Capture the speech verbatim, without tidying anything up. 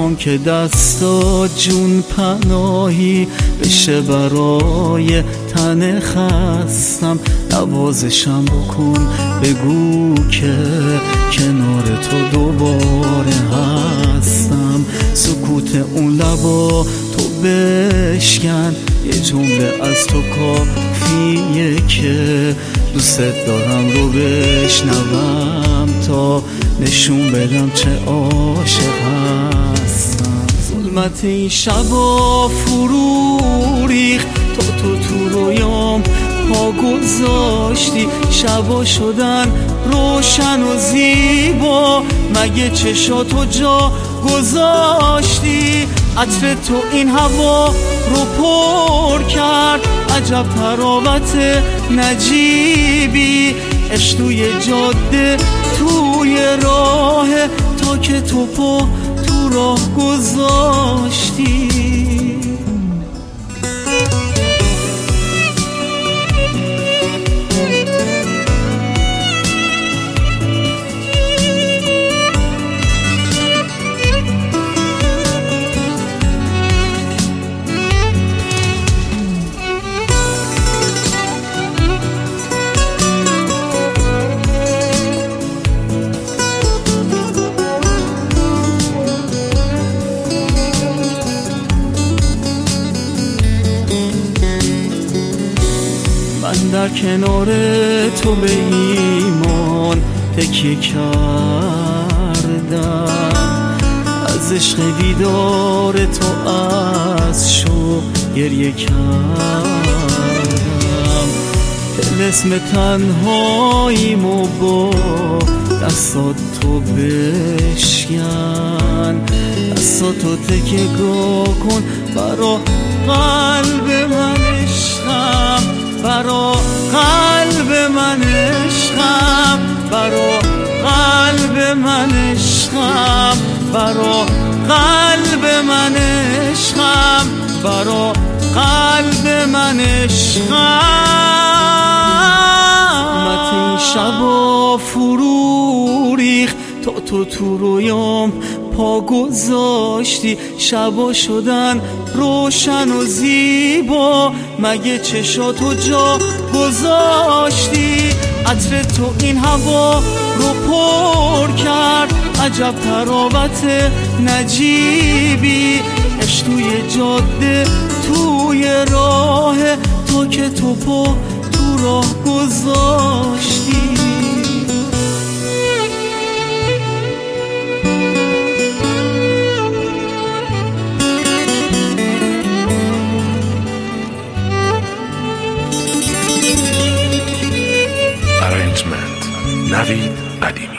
کن که دستا جون پناهی بشه برای تن خستم. نوازشم بکن بگو که کنار تو دوباره هستم. سکوت اون لبا تو بشکن، یه جمله از تو کافیه که دوست دارم رو بشنوم تا نشون بدم چه عاشق هستم. ظلمت این شبا فرو ریخت تا تو تو رویام پا گذاشتی. شبا شدن روشن و زیبا، مگه چشاتو جا گذاشتی؟ عطر تو این هوا رو پر کرد، عجب تراوت نجیبی. عشق توی جاده توی راه، تا که تو پا تو راه گذاشتی. من در کنار تو به ایمان تکیه کردم، از عشق دیدار تو از شوق گریه کردم. طلسم تنهاییمو با دستات تو بشکن، دستاتو تکیه‌گاه کن برا قلب من عشقم، برا قلب من عشقم، برا قلب من عشقم، برا قلب من عشقم، برا قلب من عشقم. مت این شبا فرو ریخت تا تو تو رویام پا گذاشتی. شبا شدن روشن و زیبا، مگه چشاتو جا گذاشتی؟ عطر تو این هوا رو پر کرد، عجب تراوت نجیبی. عشق توی جاده توی راه، تا که تو پا تو راه گذاشتی. Arrangement نوید قدیمی.